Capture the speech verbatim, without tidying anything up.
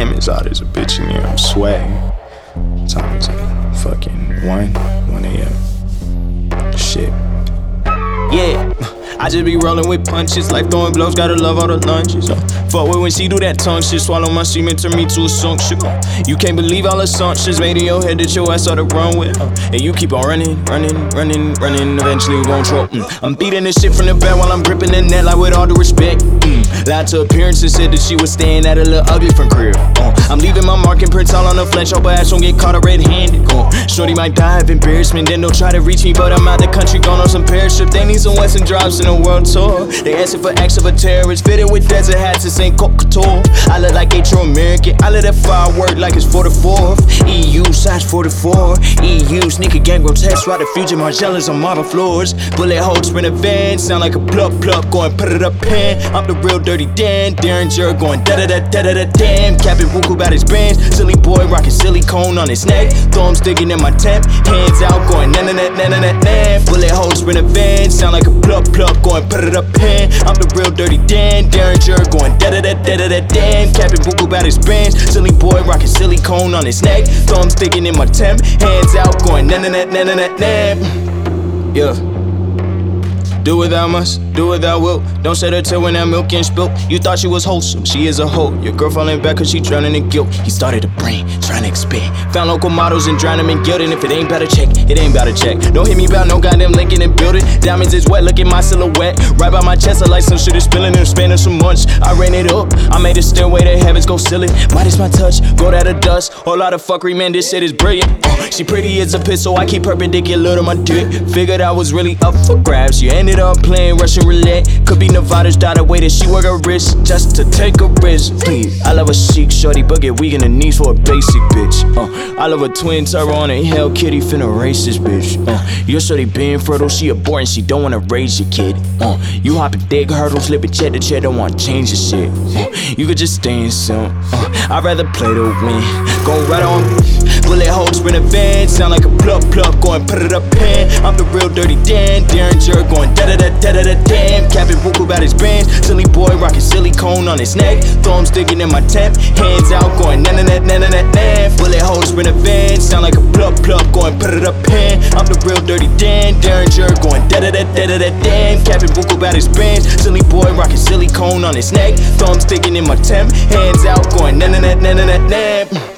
damn, it's hot as a bitch in here, I'm swag. Time is it? Fucking one, one a.m. Shit. Yeah, I just be rolling with punches, like throwing blows, gotta love all the lunges. Uh, fuck with when she do that tongue shit, swallow my semen, turn me to a assumption. Uh, you can't believe all assumptions made in your head that your ass started run with. Uh, and you keep on running, running, running, running, eventually you gon' choke. Mm. I'm beating this shit from the back while I'm gripping the net, like with all due respect. Mm. Lied to appearances, said that she was staying at a little ugly from crib. Uh, I'm leaving my mark and prints all on the flesh, hope her ass don't get caught a red-handed. Uh, Shorty might die of embarrassment, then they'll try to reach me, but I'm out the country, gone on some parachute. They need some Western drops in a world tour. They asking for acts of a terrorist, fitted with desert hats, this ain't Coke Couture. I look like a true American, I let that firework like it's forty-fourth. E U size forty-four, E U sneaker gang grotesque, ride the future Margielas on marble floors. Bullet holes sprint a van, sound like a pluck pluck, going put it up in. I'm the real dirty Dan, Darren Jerk going da da da da da da damn. Captain Buku about his bands, silly boy rocking silicone on his neck. Thumb sticking in my temp, hands out going na na na na na na na. Bullet holes sprint a van, sound like a pluck pluck, going put it up in. I'm the real dirty Dan, Darren Jerk going da da da da da da damn. Captain Buku about his bands, silly boy rocking silicone on his neck. Thumb sticking in my temp, hands out going na na na na na na na. Yeah. Do what thou must, do what thou wilt. Don't shed her tear when that milk ain't spilt. You thought she was wholesome, she is a hoe. Your girl falling back cause she drowning in guilt. He started to brain, trying to expand. Found local models and drown them in guilt. And if it ain't about a check, it ain't about a check. Don't hit me about no goddamn linking and build it. Diamonds is wet, look at my silhouette. Right by my chest, I like some shit is spilling and spanning some months. I ran it up, I made a stairway to heavens go seal it. Might as my touch, go out of dust. Whole lot of fuckery, man, this shit is brilliant. Uh, she pretty as a pistol, I keep perpendicular to my dick. Figured I was really up for grabs. You ended up playing Russian roulette. Could be Nevada's daughter, way that she work her wrist just to take a risk. Please, I love a chic shorty, but get weak in the knees for a basic bitch. Uh, I love a twin turbo on a Hell Kitty, finna race this bitch. Uh, your shorty being fertile, she aborting, she don't wanna raise your kid. Uh, you hopping thick hurdles, living chair to chair, don't wanna change your shit. Uh, you could just stay in some. Uh, I'd rather play to win. Go right on. Bullet holes sprint a van, sound like a pluck pluck, going put it up in. I'm the real dirty Dan, Darren Jerk going da da da da da da damn. Captain Buku about his bands, silly boy rocking silicone on his neck. Thumb sticking in my temp, hands out going na na na na na na na. Bullet holes sprint a van, sound like a pluck pluck, going put it up in. I'm the real dirty Dan, Darren Jerk going da da da da da da damn. Captain Buku about his bands, silly boy rocking silicone on his neck. Thumb sticking in my temp, hands out going na na na na na na.